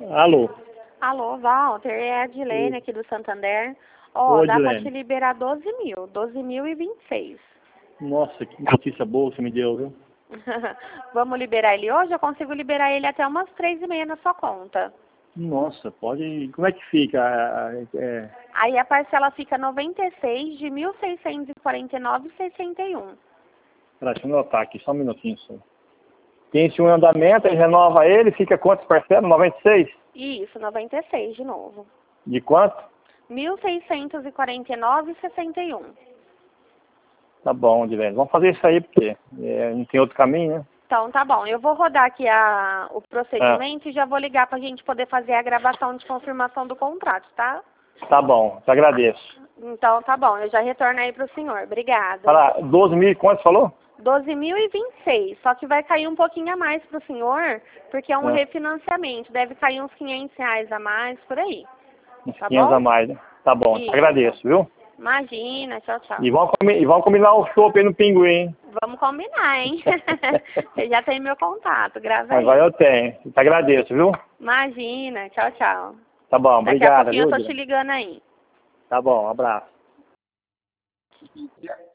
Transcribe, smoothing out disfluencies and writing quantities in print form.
Alô? Alô, Walter, é a Edilene aqui do Santander. Ó, Oi, dá pra Edilene. te liberar 12 mil, 12.026. Nossa, que notícia boa você me deu, viu? Vamos liberar ele hoje? Eu consigo liberar ele até umas 3h30 na sua conta. Nossa, pode... Como é que fica? Aí a parcela fica 96 de 1.649,61. Pera, deixa eu anotar aqui, só um minutinho só. Tem esse um andamento, aí renova ele, fica quantas parcelas? 96? Isso, 96 de novo. De quanto? 1.649,61. Tá bom, Edilene. Vamos fazer isso aí, porque não tem outro caminho, né? Então, tá bom. Eu vou rodar aqui o procedimento e já vou ligar pra gente poder fazer a gravação de confirmação do contrato, tá? Tá bom, te agradeço. Então, tá bom. Eu já retorno aí pro senhor. Obrigada. Fala, 12 mil e quanto você falou? 12.026. Só que vai cair um pouquinho a mais pro senhor, porque é um refinanciamento. Deve cair uns R$ 500 a mais, por aí. Uns Tá 500 bom? a mais, né? Tá bom, te Isso. agradeço, viu? Imagina. Tchau, tchau. E vamos combinar o chopp aí no Pinguim, hein? Vamos combinar, hein? Você já tem meu contato. Grava aí. Agora eu tenho. Te agradeço, viu? Imagina. Tchau, tchau. Tá bom, Daqui a obrigado, pouquinho viu, eu tô te Edilene? ligando aí. Tá bom, um abraço.